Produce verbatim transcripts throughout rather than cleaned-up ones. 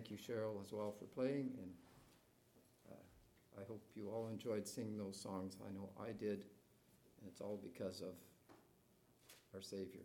thank you, Cheryl, as well for playing, and uh, I hope you all enjoyed singing those songs. I know I did, and it's all because of our Savior.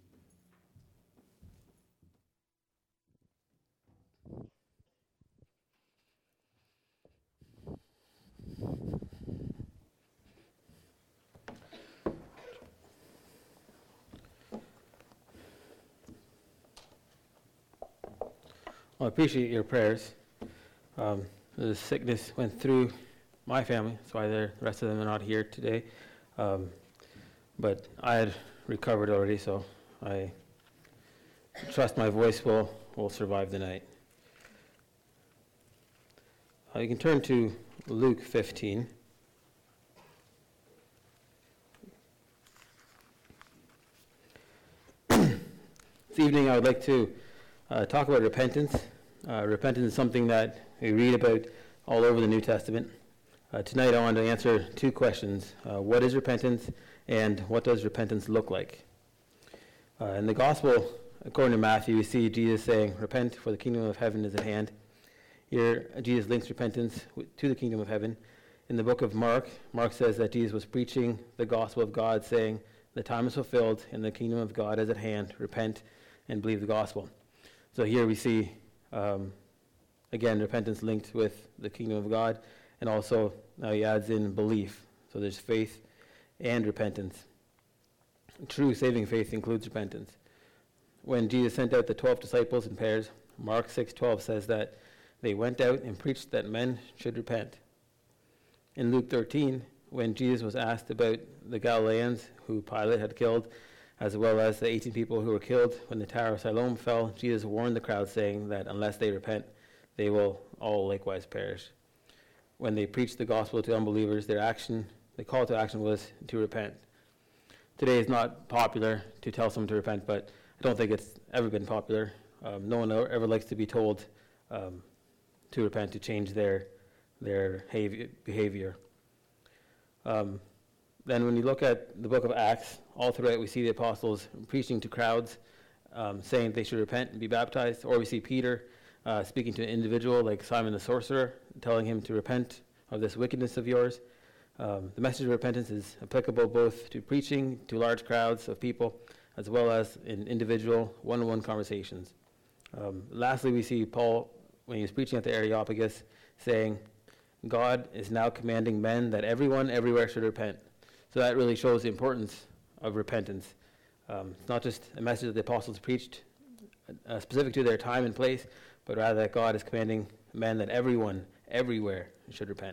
Well, I appreciate your prayers. Um, the sickness went through my family, that's why the rest of them are not here today. Um, but I had recovered already, so I trust my voice will, will survive the night. Uh, you can turn to Luke fifteen. This evening I would like to Uh, talk about repentance. Uh, repentance is something that we read about all over the New Testament. Uh, tonight I want to answer two questions. Uh, what is repentance, and what does repentance look like? Uh, in the Gospel, according to Matthew, we see Jesus saying, "Repent, for the kingdom of heaven is at hand." Here, Jesus links repentance to the kingdom of heaven. In the book of Mark, Mark says that Jesus was preaching the gospel of God, saying, "The time is fulfilled, and the kingdom of God is at hand. Repent and believe the gospel." So here we see, um, again, repentance linked with the kingdom of God, and also now he adds in belief. So there's faith and repentance. True saving faith includes repentance. When Jesus sent out the twelve disciples in pairs, Mark six twelve says that they went out and preached that men should repent. In Luke thirteen, when Jesus was asked about the Galileans who Pilate had killed, as well as the eighteen people who were killed when the Tower of Siloam fell, Jesus warned the crowd, saying that unless they repent, they will all likewise perish. When they preached the gospel to unbelievers, their action, the call to action was to repent. Today it's not popular to tell someone to repent, but I don't think it's ever been popular. Um, no one ever likes to be told um, to repent, to change their their behavior. Um, Then when you look at the book of Acts, all throughout we see the apostles preaching to crowds, um, saying they should repent and be baptized. Or we see Peter uh, speaking to an individual like Simon the sorcerer, telling him to repent of this wickedness of yours. Um, the message of repentance is applicable both to preaching to large crowds of people, as well as in individual one-on-one conversations. Um, lastly, we see Paul, when he was preaching at the Areopagus, saying, "God is now commanding men that everyone everywhere should repent." So that really shows the importance of repentance. Um, it's not just a message that the apostles preached uh, specific to their time and place, but rather that God is commanding men that everyone, everywhere, should repent.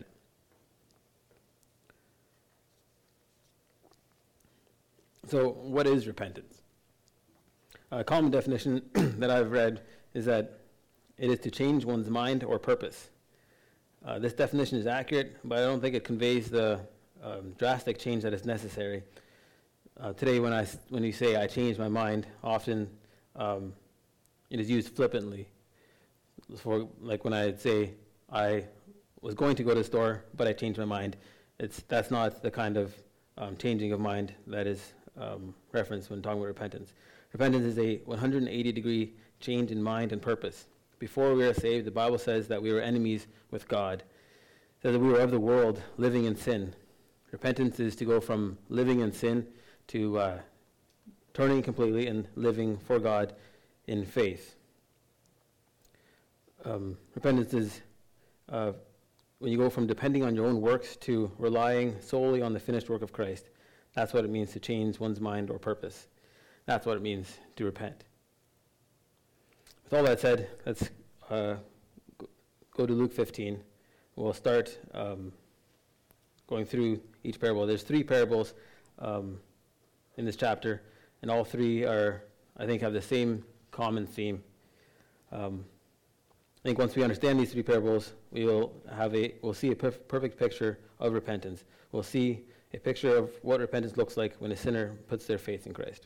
So what is repentance? A common definition that I've read is that it is to change one's mind or purpose. Uh, this definition is accurate, but I don't think it conveys the Um, drastic change that is necessary. Uh, today, when I when you say "I changed my mind," often um, it is used flippantly. For like when I say I was going to go to the store, but I changed my mind. It's that's not the kind of um, changing of mind that is um, referenced when talking about repentance. Repentance is a one hundred eighty degree change in mind and purpose. Before we are saved, the Bible says that we were enemies with God. It says that we were of the world, living in sin. Repentance is to go from living in sin to uh, turning completely and living for God in faith. Um, repentance is uh, when you go from depending on your own works to relying solely on the finished work of Christ. That's what it means to change one's mind or purpose. That's what it means to repent. With all that said, let's uh, go to Luke fifteen. We'll start um, going through each parable. There's three parables um, in this chapter, and all three are, I think, have the same common theme. Um, I think once we understand these three parables, we will have a we'll see a perf- perfect picture of repentance. We'll see a picture of what repentance looks like when a sinner puts their faith in Christ.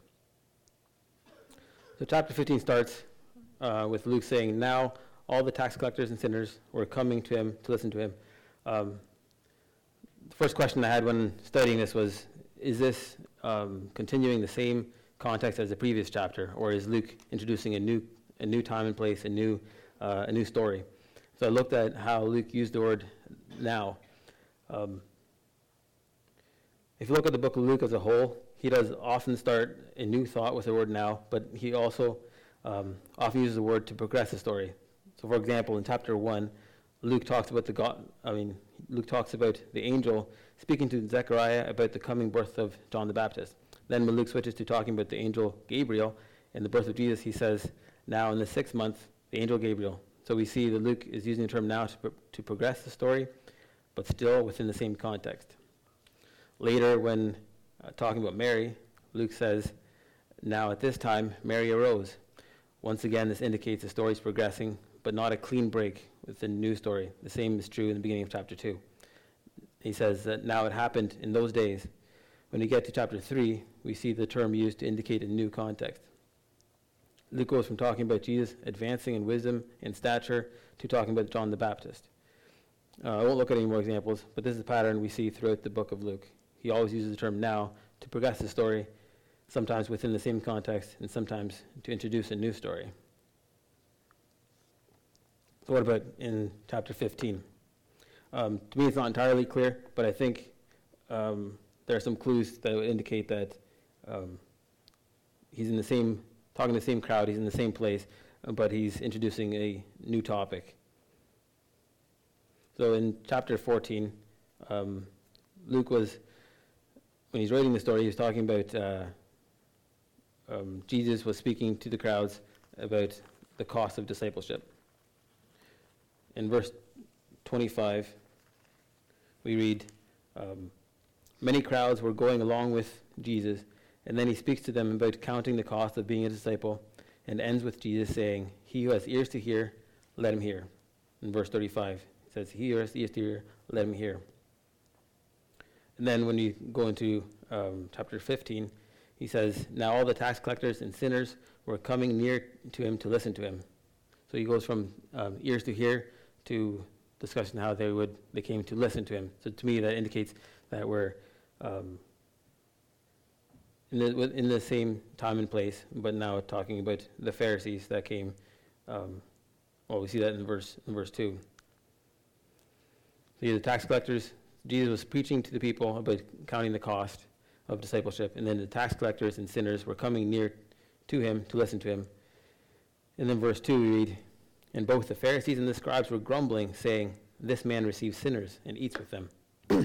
So chapter fifteen starts uh, with Luke saying, "Now all the tax collectors and sinners were coming to him to listen to him." Um, the first question I had when studying this was, is this um, continuing the same context as the previous chapter, or is Luke introducing a new a new time and place, a new uh, a new story. So I looked at how Luke used the word now. Um, if you look at the book of Luke as a whole, he does often start a new thought with the word now, but he also um, often uses the word to progress the story. So for example, in chapter one, Luke talks about the God, I mean, Luke talks about the angel speaking to Zechariah about the coming birth of John the Baptist. Then when Luke switches to talking about the angel Gabriel and the birth of Jesus, he says, now in the sixth month, the angel Gabriel. So we see that Luke is using the term now to, pro- to progress the story, but still within the same context. Later, when uh, talking about Mary, Luke says, now at this time, Mary arose. Once again, this indicates the story is progressing, but not a clean break with the new story. The same is true in the beginning of chapter two. He says that now it happened in those days. When we get to chapter three, we see the term used to indicate a new context. Luke goes from talking about Jesus advancing in wisdom and stature to talking about John the Baptist. Uh, I won't look at any more examples, but this is a pattern we see throughout the book of Luke. He always uses the term now to progress the story, sometimes within the same context and sometimes to introduce a new story. So what about in chapter fifteen? Um, to me, it's not entirely clear, but I think um, there are some clues that would indicate that um, he's in the same, talking to the same crowd, he's in the same place, uh, but he's introducing a new topic. So in chapter fourteen, um, Luke was, when he's writing the story, he was talking about uh, um, Jesus was speaking to the crowds about the cost of discipleship. In verse twenty-five, we read, um, many crowds were going along with Jesus, and then he speaks to them about counting the cost of being a disciple, and ends with Jesus saying, he who has ears to hear, let him hear. In verse thirty-five, it says, he who has ears to hear, let him hear. And then when you go into um, chapter fifteen, he says, now all the tax collectors and sinners were coming near to him to listen to him. So he goes from um, ears to hear to discussing how they would they came to listen to him. So to me, that indicates that we're um, in, the, in the same time and place, but now talking about the Pharisees that came. Um, well, we see that in verse in verse two. So the tax collectors, Jesus was preaching to the people about counting the cost of discipleship, and then the tax collectors and sinners were coming near to him to listen to him. And then verse two we read, and both the Pharisees and the scribes were grumbling, saying, this man receives sinners and eats with them.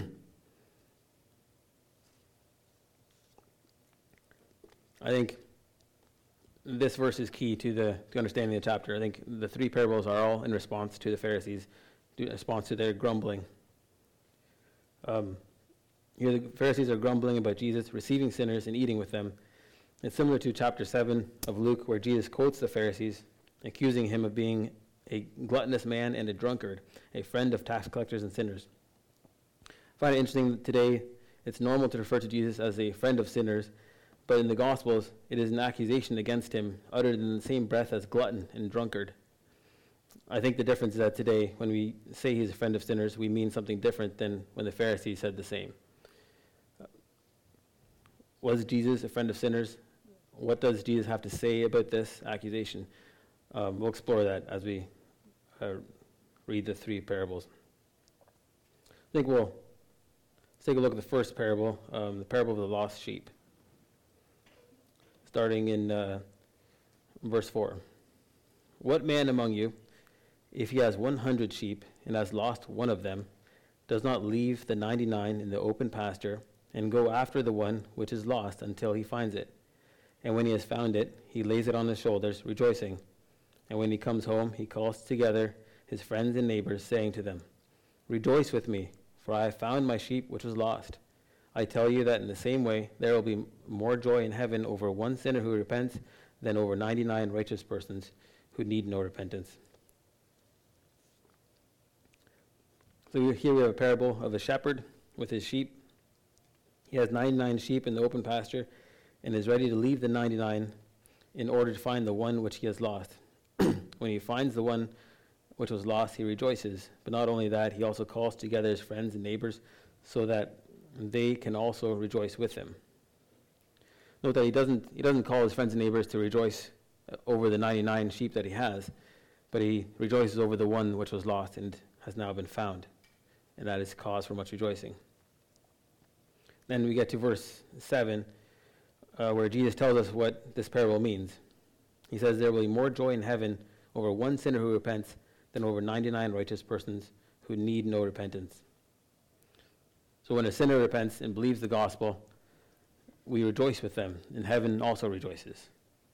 I think this verse is key to the to understanding the chapter. I think the three parables are all in response to the Pharisees, in response to their grumbling. Um, here the Pharisees are grumbling about Jesus receiving sinners and eating with them. It's similar to chapter seven of Luke, where Jesus quotes the Pharisees, accusing him of being a gluttonous man and a drunkard, a friend of tax collectors and sinners. I find it interesting that today it's normal to refer to Jesus as a friend of sinners, but in the Gospels it is an accusation against him uttered in the same breath as glutton and drunkard. I think the difference is that today when we say he's a friend of sinners, we mean something different than when the Pharisees said the same. Was Jesus a friend of sinners? What does Jesus have to say about this accusation? Um, we'll explore that as we uh, read the three parables. I think we'll let's take a look at the first parable, um, the parable of the lost sheep. Starting in uh, verse four. What man among you, if he has one hundred sheep and has lost one of them, does not leave the ninety-nine in the open pasture and go after the one which is lost until he finds it? And when he has found it, he lays it on his shoulders, rejoicing. And when he comes home, he calls together his friends and neighbors, saying to them, rejoice with me, for I have found my sheep which was lost. I tell you that in the same way, there will be more joy in heaven over one sinner who repents than over ninety-nine righteous persons who need no repentance. So here we have a parable of a shepherd with his sheep. He has ninety-nine sheep in the open pasture and is ready to leave the ninety-nine in order to find the one which he has lost. When he finds the one which was lost, he rejoices. But not only that, he also calls together his friends and neighbors so that they can also rejoice with him. Note that he doesn't he doesn't call his friends and neighbors to rejoice over the ninety-nine sheep that he has, but he rejoices over the one which was lost and has now been found, and that is cause for much rejoicing. Then we get to verse seven, uh, where Jesus tells us what this parable means. He says, there will be more joy in heaven over one sinner who repents than over ninety-nine righteous persons who need no repentance. So when a sinner repents and believes the gospel, we rejoice with them, and heaven also rejoices.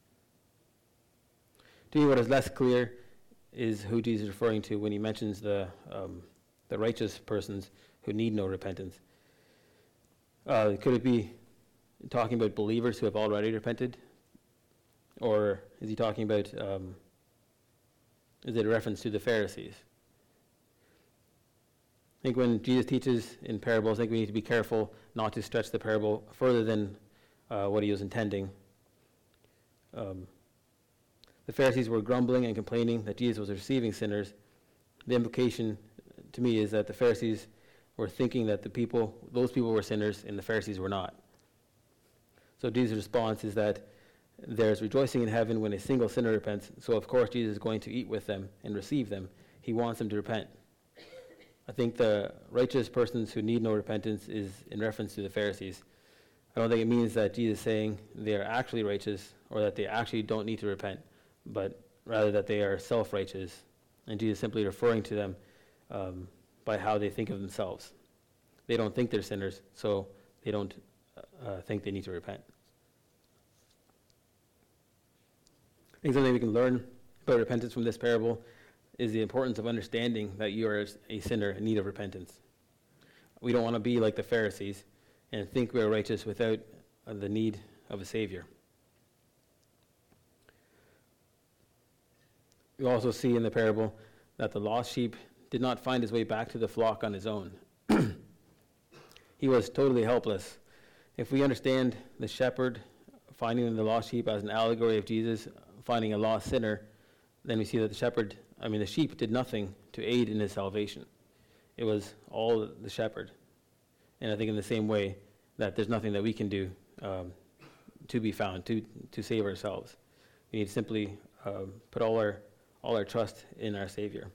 To me, what is less clear is who Jesus is referring to when he mentions the um, the righteous persons who need no repentance. Uh, could it be talking about believers who have already repented? Or is he talking about, um, is it a reference to the Pharisees? I think when Jesus teaches in parables, I think we need to be careful not to stretch the parable further than uh, what he was intending. Um, the Pharisees were grumbling and complaining that Jesus was receiving sinners. The implication to me is that the Pharisees were thinking that the people, those people were sinners and the Pharisees were not. So Jesus' response is that there's rejoicing in heaven when a single sinner repents, so of course Jesus is going to eat with them and receive them. He wants them to repent. I think the righteous persons who need no repentance is in reference to the Pharisees. I don't think it means that Jesus is saying they are actually righteous or that they actually don't need to repent, but rather that they are self-righteous, and Jesus is simply referring to them um, by how they think of themselves. They don't think they're sinners, so they don't uh, think they need to repent. I think something we can learn about repentance from this parable is the importance of understanding that you are a sinner in need of repentance. We don't want to be like the Pharisees and think we are righteous without uh, the need of a Savior. We also see in the parable that the lost sheep did not find his way back to the flock on his own. He was totally helpless. If we understand the shepherd finding the lost sheep as an allegory of Jesus finding a lost sinner, then we see that the shepherd, I mean the sheep, did nothing to aid in his salvation. It was all the shepherd. And I think in the same way that there's nothing that we can do um, to be found, to to save ourselves. We need to simply um, put all our all our trust in our Savior.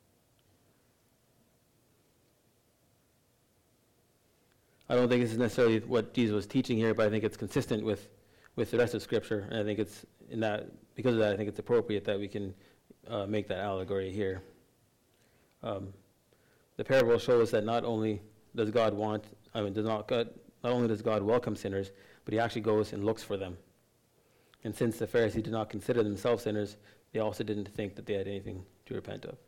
I don't think this is necessarily what Jesus was teaching here, but I think it's consistent with, with the rest of Scripture, and I think it's in that, because of that, I think it's appropriate that we can uh, make that allegory here. Um, the parable shows that not only does God want, I mean, does not God, not only does God welcome sinners, but He actually goes and looks for them. And since the Pharisees did not consider themselves sinners, they also didn't think that they had anything to repent of.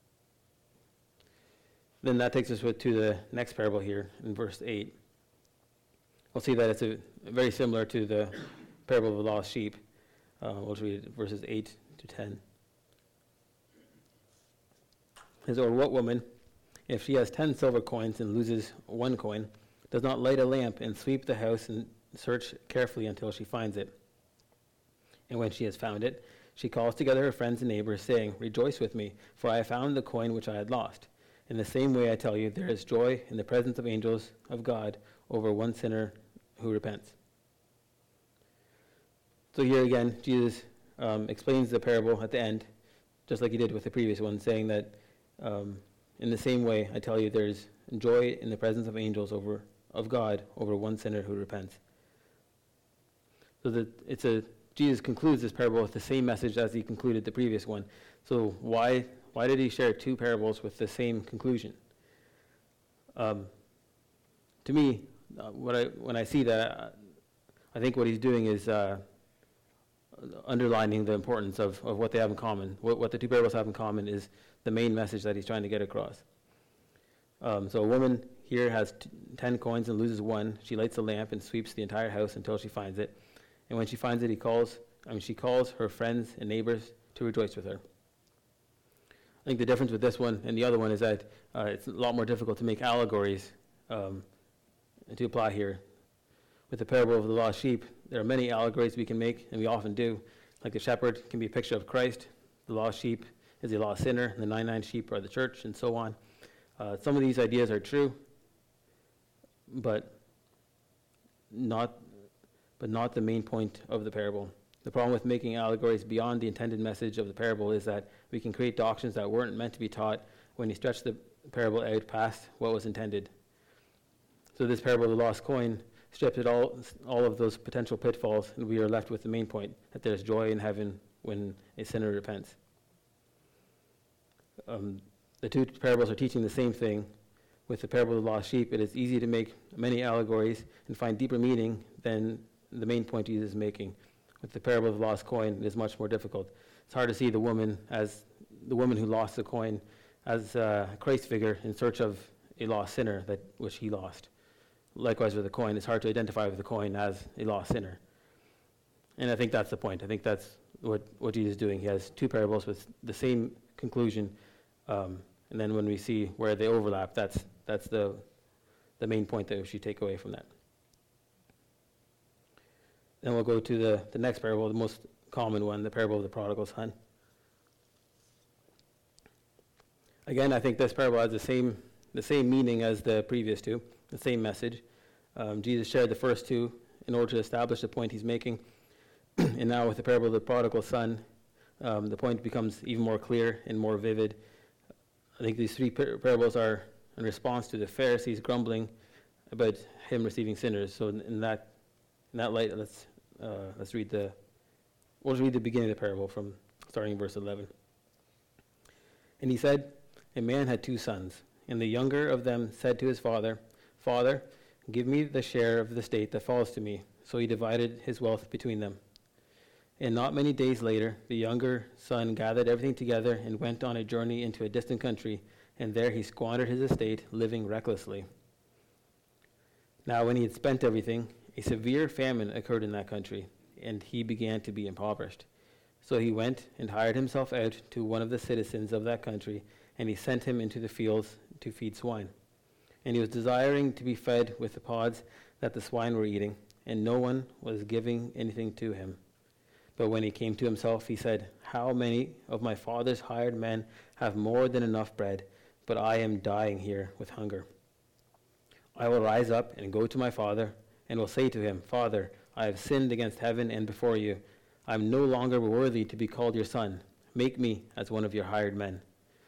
Then that takes us to the next parable here in verse eight. We'll see that it's a, very similar to the parable of the lost sheep. Uh, we'll read verses eight to ten. It says, or what woman, if she has ten silver coins and loses one coin, does not light a lamp and sweep the house and search carefully until she finds it? And when she has found it, she calls together her friends and neighbors, saying, rejoice with me, for I have found the coin which I had lost. In the same way, I tell you, there is joy in the presence of angels of God over one sinner who repents. So here again, Jesus um, explains the parable at the end, just like he did with the previous one, saying that um, in the same way, I tell you, there is joy in the presence of angels over of God over one sinner who repents. So that it's a Jesus concludes this parable with the same message as he concluded the previous one. So why why did he share two parables with the same conclusion? Um, to me, uh, what I when I see that, uh, I think what he's doing is uh, underlining the importance of, of what they have in common. What, what the two parables have in common is the main message that he's trying to get across. Um, so a woman here has t- ten coins and loses one. She lights a lamp and sweeps the entire house until she finds it. And when she finds it, he calls. I mean, she calls her friends and neighbors to rejoice with her. I think the difference with this one and the other one is that uh, it's a lot more difficult to make allegories um, to apply here. With the parable of the lost sheep, there are many allegories we can make, and we often do. Like the shepherd can be a picture of Christ. The lost sheep is a lost sinner. And the ninety-nine sheep are the church, and so on. Uh, some of these ideas are true, but not, but not the main point of the parable. The problem with making allegories beyond the intended message of the parable is that we can create doctrines that weren't meant to be taught when you stretch the parable out past what was intended. So this parable of the lost coin stripped it all, all of those potential pitfalls, and we are left with the main point, that there's joy in heaven when a sinner repents. Um, the two parables are teaching the same thing. With the parable of the lost sheep, it is easy to make many allegories and find deeper meaning than the main point Jesus is making. With the parable of the lost coin, it is much more difficult. It's hard to see the woman as the woman who lost the coin as a Christ figure in search of a lost sinner that which he lost. Likewise with the coin, it's hard to identify with the coin as a lost sinner. And I think that's the point. I think that's what, what Jesus is doing. He has two parables with the same conclusion, um, and then when we see where they overlap, that's that's the the main point that we should take away from that. Then we'll go to the, the next parable, the most common one, the parable of the prodigal son. Again, I think this parable has the same the same meaning as the previous two, the same message. Um, Jesus shared the first two in order to establish the point he's making. And now with the parable of the prodigal son, um, the point becomes even more clear and more vivid. I think these three par- parables are in response to the Pharisees grumbling about him receiving sinners. So in, in that in that light, let's uh, let's read the we'll just read the beginning of the parable from starting in verse eleven. And he said, "A man had two sons, and the younger of them said to his father, 'Father, give me the share of the estate that falls to me.' So he divided his wealth between them. And not many days later, the younger son gathered everything together and went on a journey into a distant country, and there he squandered his estate, living recklessly. Now when he had spent everything, a severe famine occurred in that country, and he began to be impoverished. So he went and hired himself out to one of the citizens of that country, and he sent him into the fields to feed swine. And he was desiring to be fed with the pods that the swine were eating, and no one was giving anything to him. But when he came to himself, he said, 'How many of my father's hired men have more than enough bread, but I am dying here with hunger? I will rise up and go to my father, and will say to him, Father, I have sinned against heaven and before you. I am no longer worthy to be called your son. Make me as one of your hired men.'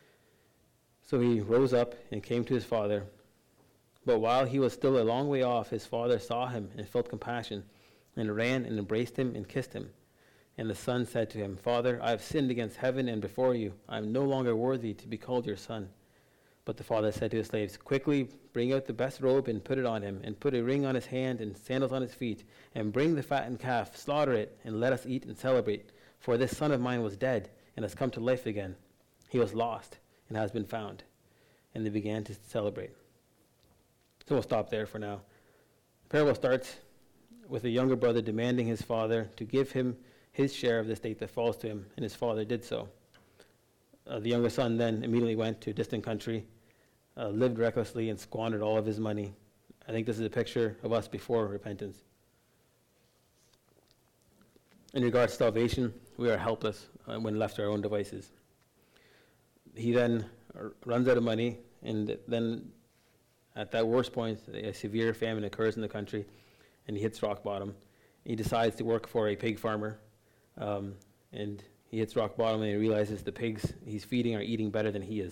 So he rose up and came to his father. But while he was still a long way off, his father saw him and felt compassion, and ran and embraced him and kissed him. And the son said to him, Father, I have sinned against heaven and before you. I am no longer worthy to be called your son. But the father said to his slaves, Quickly bring out the best robe and put it on him, and put a ring on his hand and sandals on his feet, and bring the fattened calf, slaughter it, and let us eat and celebrate. For this son of mine was dead, and has come to life again. He was lost, and has been found. And they began to celebrate." So we'll stop there for now. The parable starts with a younger brother demanding his father to give him his share of the estate that falls to him, and his father did so. Uh, the younger son then immediately went to a distant country, uh, lived recklessly, and squandered all of his money. I think this is a picture of us before repentance. In regards to salvation, we are helpless uh, when left to our own devices. He then uh, runs out of money, and then at that worst point, a severe famine occurs in the country, and he hits rock bottom. He decides to work for a pig farmer, um, and he hits rock bottom, and he realizes the pigs he's feeding are eating better than he is.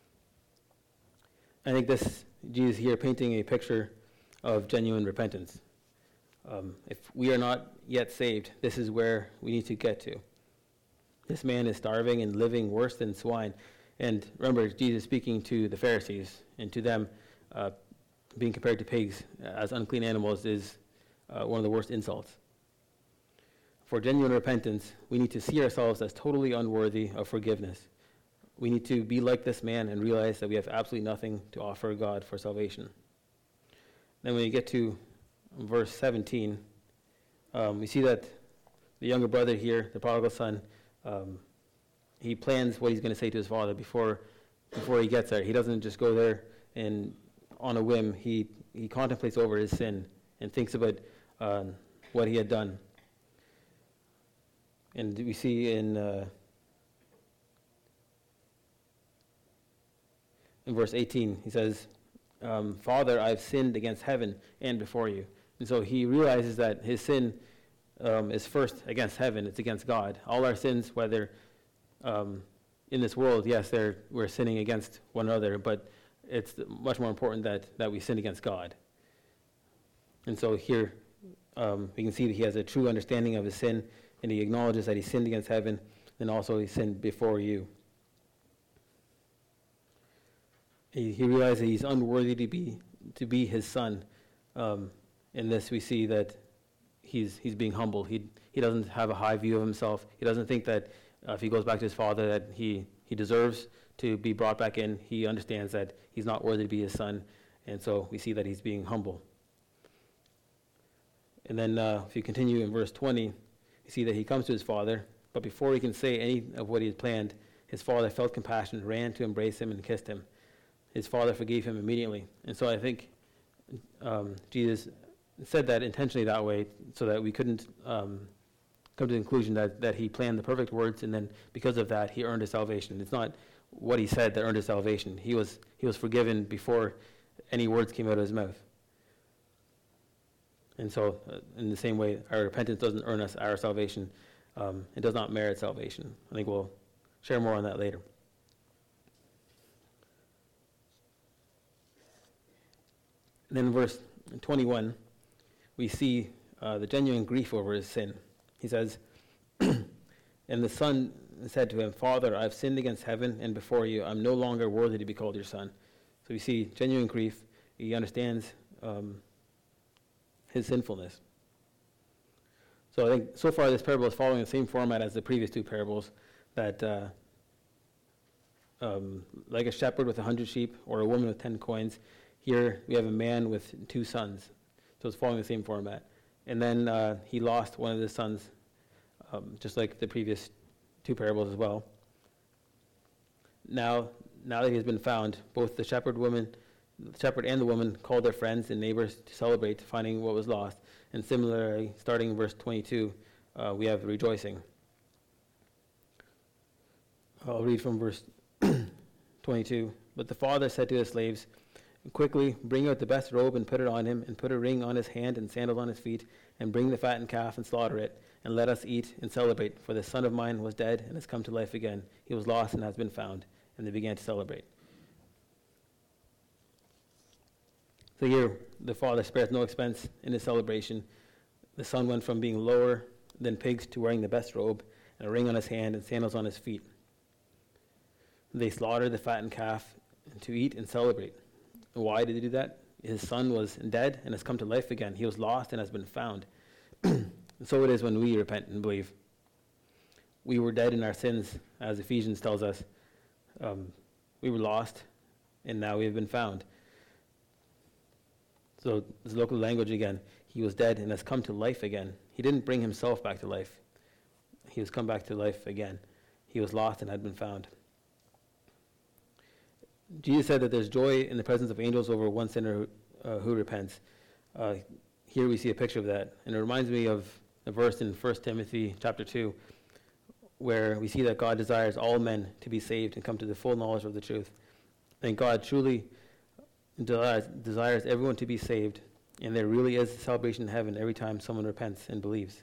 I think this, Jesus here painting a picture of genuine repentance. Um, if we are not yet saved, this is where we need to get to. This man is starving and living worse than swine. And remember, Jesus speaking to the Pharisees, and to them, uh, being compared to pigs as unclean animals is uh, one of the worst insults. For genuine repentance, we need to see ourselves as totally unworthy of forgiveness. We need to be like this man and realize that we have absolutely nothing to offer God for salvation. Then when you get to verse seventeen, um, we see that the younger brother here, the prodigal son, um, he plans what he's going to say to his father before before he gets there. He doesn't just go there and on a whim. He, he contemplates over his sin and thinks about uh, what he had done. And we see in uh, in verse eighteen, he says, um, Father, I have sinned against heaven and before you. And so he realizes that his sin um, is first against heaven, it's against God. All our sins, whether um, in this world, yes, they're, we're sinning against one another, but it's much more important that, that we sin against God. And so here, um, we can see that he has a true understanding of his sin, and he acknowledges that he sinned against heaven, and also he sinned before you. He, he realizes that he's unworthy to be to be his son. Um, in this, we see that he's he's being humble. He he doesn't have a high view of himself. He doesn't think that uh, if he goes back to his father that he he deserves to be brought back in. He understands that he's not worthy to be his son, and so we see that he's being humble. And then uh, if you continue in verse twenty, you see that he comes to his father, but before he can say any of what he had planned, his father felt compassion, ran to embrace him and kissed him. His father forgave him immediately. And so I think um, Jesus said that intentionally that way so that we couldn't um, come to the conclusion that, that he planned the perfect words and then because of that he earned his salvation. It's not what he said that earned his salvation. He was, he was forgiven before any words came out of his mouth. And so uh, in the same way, our repentance doesn't earn us our salvation. Um, it does not merit salvation. I think we'll share more on that later. And then in verse twenty-one, we see uh, the genuine grief over his sin. He says, and the son said to him, Father, I've sinned against heaven and before you. I'm no longer worthy to be called your son. So we see genuine grief. He understands um, his sinfulness. So I think so far this parable is following the same format as the previous two parables, that uh, um, like a shepherd with a hundred sheep or a woman with ten coins, here we have a man with two sons. So it's following the same format. And then uh, he lost one of his sons, um, just like the previous two parables as well. Now, now that he has been found, both the shepherd woman, the shepherd and the woman called their friends and neighbors to celebrate finding what was lost. And similarly, starting in verse twenty-two, uh, we have rejoicing. I'll read from verse twenty-two. But the father said to his slaves, quickly bring out the best robe and put it on him, and put a ring on his hand and sandals on his feet, and bring the fattened calf and slaughter it, and let us eat and celebrate. For this son of mine was dead and has come to life again. He was lost and has been found. And they began to celebrate. So here, the father spares no expense in his celebration. The son went from being lower than pigs to wearing the best robe, and a ring on his hand and sandals on his feet. They slaughtered the fattened calf to eat and celebrate. Why did he do that? His son was dead and has come to life again. He was lost and has been found. And so it is when we repent and believe. We were dead in our sins, as Ephesians tells us. Um, we were lost, and now we have been found. So this local language again. He was dead and has come to life again. He didn't bring himself back to life. He has come back to life again. He was lost and had been found. Jesus said that there's joy in the presence of angels over one sinner uh, who repents. Uh, here we see a picture of that. And it reminds me of a verse in First Timothy chapter two, where we see that God desires all men to be saved and come to the full knowledge of the truth. And God truly desires, desires everyone to be saved, and there really is salvation in heaven every time someone repents and believes.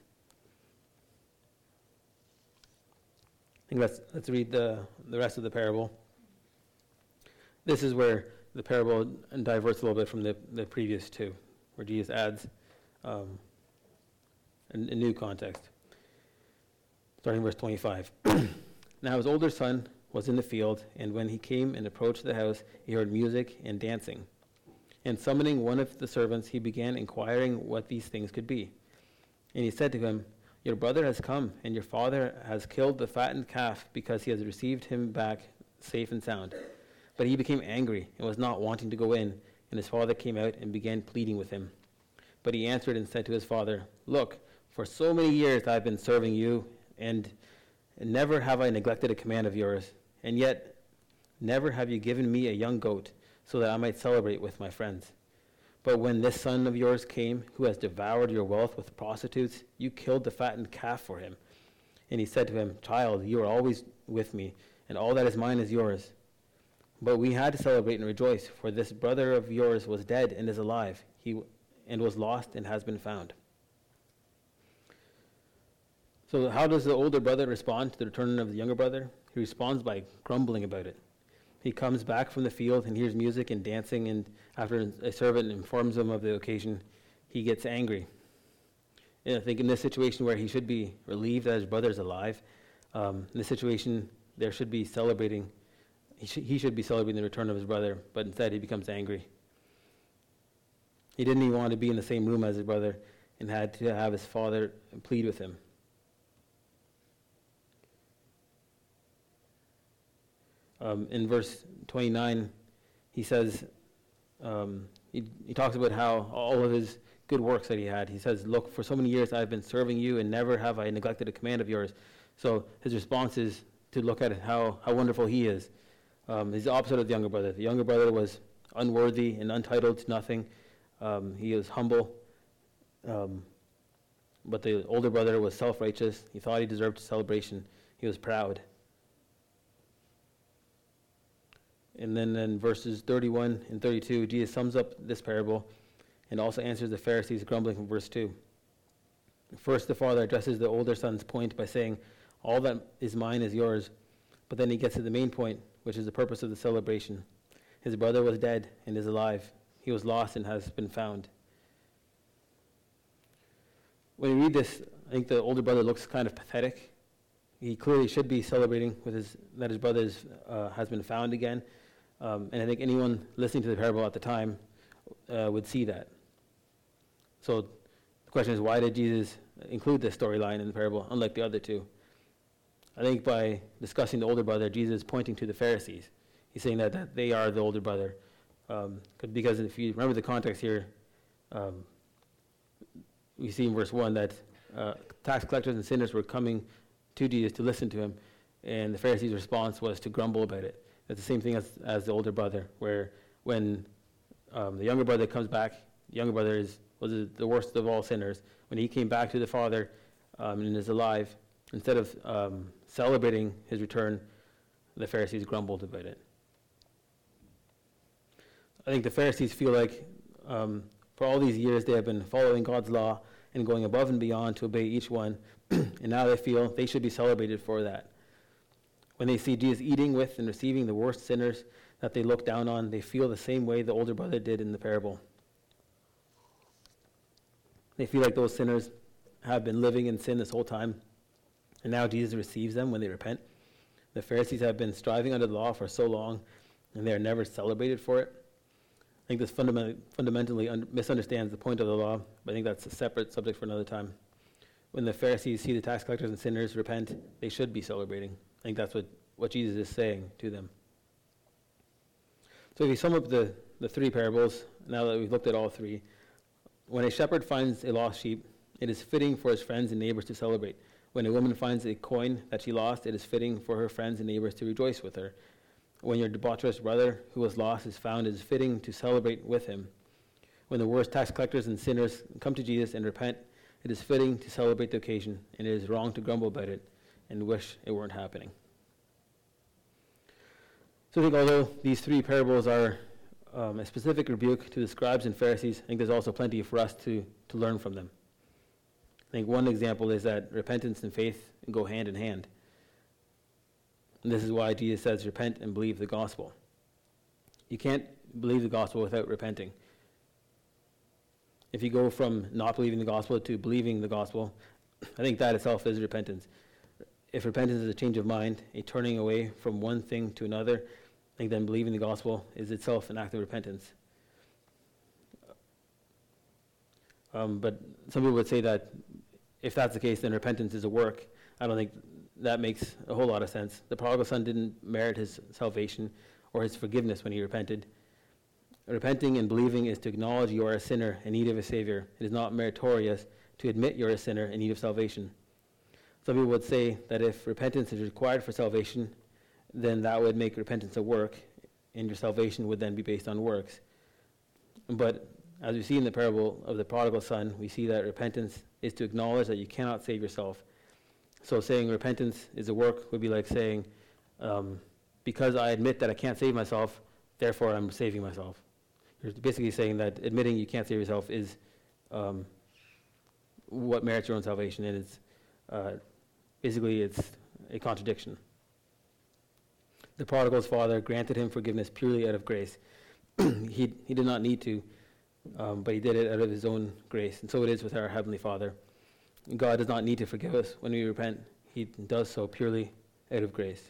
I think let's, let's read the, the rest of the parable. This is where the parable diverts a little bit from the, the previous two, where Jesus adds um, a, a new context. Starting verse twenty-five. Now his older son was in the field, and when he came and approached the house, he heard music and dancing. And summoning one of the servants, he began inquiring what these things could be. And he said to him, your brother has come, and your father has killed the fattened calf, because he has received him back safe and sound. But he became angry and was not wanting to go in, and his father came out and began pleading with him. But he answered and said to his father, look, for so many years I have been serving you, and never have I neglected a command of yours, and yet never have you given me a young goat, so that I might celebrate with my friends. But when this son of yours came, who has devoured your wealth with prostitutes, you killed the fattened calf for him. And he said to him, child, you are always with me, and all that is mine is yours. But we had to celebrate and rejoice, for this brother of yours was dead and is alive, he and was lost and has been found. So how does the older brother respond to the return of the younger brother? he responds by grumbling about it. He comes back from the field and hears music and dancing, and after a servant informs him of the occasion, he gets angry. And I think in this situation where he should be relieved that his brother is alive, um, in this situation there should be celebrating, he, sh- he should be celebrating the return of his brother, but instead he becomes angry. He didn't even want to be in the same room as his brother and had to have his father plead with him. Um, in verse twenty-nine, he says, um, he, he talks about how all of his good works that he had. He says, look, for so many years I've been serving you and never have I neglected a command of yours. So his response is to look at how, how wonderful he is. Um, he's the opposite of the younger brother. The younger brother was unworthy and untitled to nothing. Um, he was humble. Um, but the older brother was self-righteous. He thought he deserved celebration. He was proud. And then in verses thirty-one and thirty-two, Jesus sums up this parable and also answers the Pharisees' grumbling from verse two. First, the father addresses the older son's point by saying, all that is mine is yours. But then he gets to the main point, which is the purpose of the celebration. His brother was dead and is alive. He was lost and has been found. When you read this, I think the older brother looks kind of pathetic. He clearly should be celebrating with his, that his brother uh, has been found again. Um, and I think anyone listening to the parable at the time uh, would see that. So the question is, why did Jesus include this storyline in the parable, unlike the other two? I think by discussing the older brother, Jesus is pointing to the Pharisees. He's saying that, that they are the older brother. Um, because if you remember the context here, um, we see in verse one that uh, tax collectors and sinners were coming to Jesus to listen to him, and the Pharisees' response was to grumble about it. It's the same thing as, as the older brother, where when um, the younger brother comes back, the younger brother is was the worst of all sinners. When he came back to the Father um, and is alive, instead of um, celebrating his return, the Pharisees grumbled about it. I think the Pharisees feel like um, for all these years they have been following God's law and going above and beyond to obey each one, and now they feel they should be celebrated for that. When they see Jesus eating with and receiving the worst sinners that they look down on, they feel the same way the older brother did in the parable. They feel like those sinners have been living in sin this whole time, and now Jesus receives them when they repent. The Pharisees have been striving under the law for so long, and they are never celebrated for it. I think this fundament- fundamentally un- misunderstands the point of the law, but I think that's a separate subject for another time. When the Pharisees see the tax collectors and sinners repent, they should be celebrating. I think that's what, what Jesus is saying to them. So if you sum up the, the three parables, now that we've looked at all three, when a shepherd finds a lost sheep, it is fitting for his friends and neighbors to celebrate. When a woman finds a coin that she lost, it is fitting for her friends and neighbors to rejoice with her. When your debaucherous brother who was lost is found, it is fitting to celebrate with him. When the worst tax collectors and sinners come to Jesus and repent, it is fitting to celebrate the occasion, and it is wrong to grumble about it and wish it weren't happening. So I think although these three parables are um, a specific rebuke to the scribes and Pharisees, I think there's also plenty for us to, to learn from them. I think one example is that repentance and faith go hand in hand. And this is why Jesus says, repent and believe the gospel. You can't believe the gospel without repenting. If you go from not believing the gospel to believing the gospel, I think that itself is repentance. If repentance is a change of mind, a turning away from one thing to another, I think then believing the gospel is itself an act of repentance. Um, but some people would say that if that's the case, then repentance is a work. I don't think that makes a whole lot of sense. The prodigal son didn't merit his salvation or his forgiveness when he repented. Repenting and believing is to acknowledge you are a sinner in need of a Savior. It is not meritorious to admit you're a sinner in need of salvation. Some people would say that if repentance is required for salvation, then that would make repentance a work, and your salvation would then be based on works. But as we see in the parable of the prodigal son, we see that repentance is to acknowledge that you cannot save yourself. So saying repentance is a work would be like saying, um, because I admit that I can't save myself, therefore I'm saving myself. You're basically saying that admitting you can't save yourself is um, what merits your own salvation, and it's uh, basically it's a contradiction. The prodigal's father granted him forgiveness purely out of grace. he, he did not need to, um, but he did it out of his own grace. And so it is with our Heavenly Father. God does not need to forgive us when we repent. He does so purely out of grace.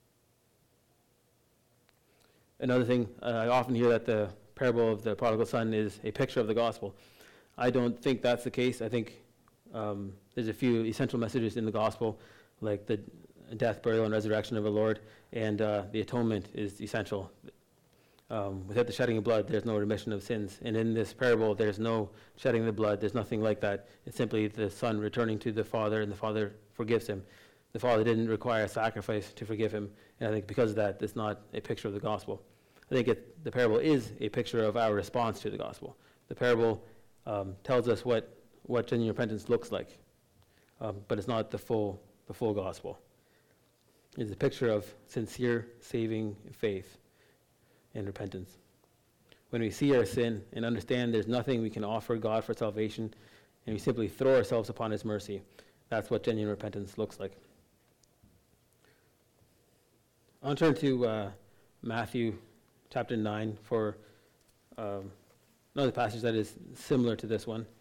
Another thing, uh, I often hear that the parable of the prodigal son is a picture of the gospel. I don't think that's the case. I think um, there's a few essential messages in the gospel, like the death, burial, and resurrection of our Lord, and uh, the atonement is essential. Um, without the shedding of blood, there's no remission of sins. And in this parable, there's no shedding of the blood. There's nothing like that. It's simply the son returning to the father, and the father forgives him. The father didn't require a sacrifice to forgive him, and I think because of that, it's not a picture of the gospel. I think it, the parable is a picture of our response to the gospel. The parable um, tells us what, what genuine repentance looks like, um, but it's not the full, the full gospel. It's a picture of sincere, saving faith and repentance. When we see our sin and understand there's nothing we can offer God for salvation, and we simply throw ourselves upon His mercy, that's what genuine repentance looks like. I'll turn to uh, Matthew chapter nine for um, another passage that is similar to this one.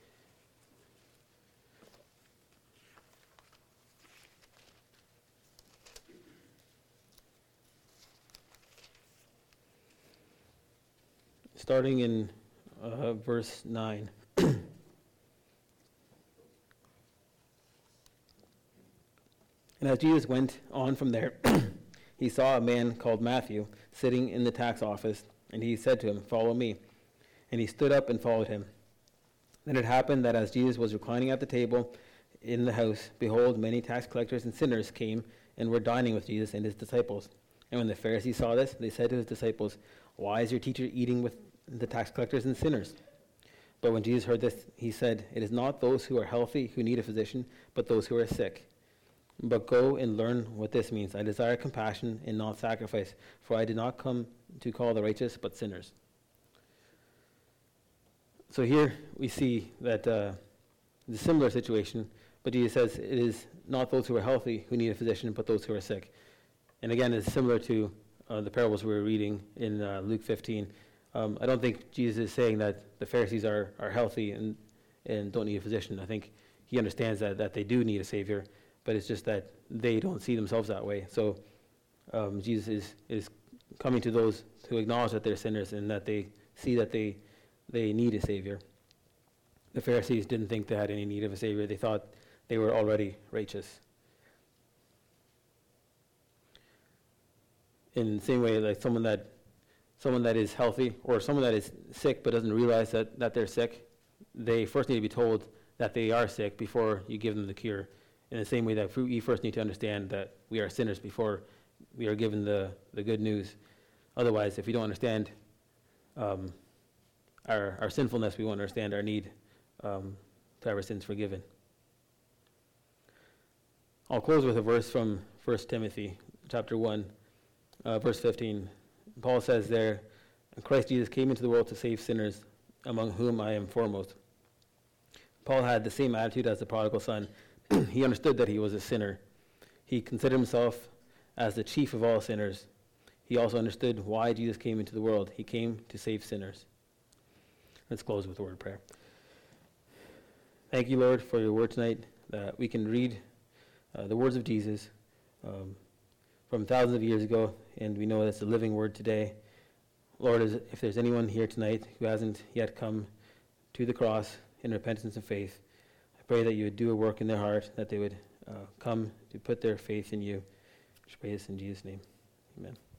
Starting in uh, verse nine. And as Jesus went on from there, he saw a man called Matthew sitting in the tax office, and he said to him, "Follow me." And he stood up and followed him. Then it happened that as Jesus was reclining at the table in the house, behold, many tax collectors and sinners came and were dining with Jesus and his disciples. And when the Pharisees saw this, they said to his disciples, "Why is your teacher eating with the tax collectors and sinners?" But when Jesus heard this, he said, "It is not those who are healthy who need a physician, but those who are sick. But go and learn what this means. I desire compassion and not sacrifice, for I did not come to call the righteous, but sinners." So here we see that uh, it's a similar situation, but Jesus says it is not those who are healthy who need a physician, but those who are sick. And again, it's similar to uh, the parables we were reading in uh, Luke fifteen. Um, I don't think Jesus is saying that the Pharisees are, are healthy and, and don't need a physician. I think he understands that, that they do need a Savior, but it's just that they don't see themselves that way. So um, Jesus is, is coming to those who acknowledge that they're sinners and that they see that they, they need a Savior. The Pharisees didn't think they had any need of a Savior. They thought they were already righteous. In the same way, like someone that someone that is healthy or someone that is sick but doesn't realize that, that they're sick, they first need to be told that they are sick before you give them the cure. In the same way that we first need to understand that we are sinners before we are given the, the good news. Otherwise, if we don't understand um, our, our sinfulness, we won't understand our need um, to have our sins forgiven. I'll close with a verse from First Timothy chapter one, uh, verse fifteen. Paul says there, "Christ Jesus came into the world to save sinners, among whom I am foremost." Paul had the same attitude as the prodigal son. He understood that he was a sinner. He considered himself as the chief of all sinners. He also understood why Jesus came into the world. He came to save sinners. Let's close with a word of prayer. Thank you, Lord, for your word tonight, that we can read uh, the words of Jesus um, from thousands of years ago, and we know that it's a living word today. Lord, if there's anyone here tonight who hasn't yet come to the cross in repentance and faith, I pray that you would do a work in their heart, that they would uh, come to put their faith in you. I pray this in Jesus' name. Amen.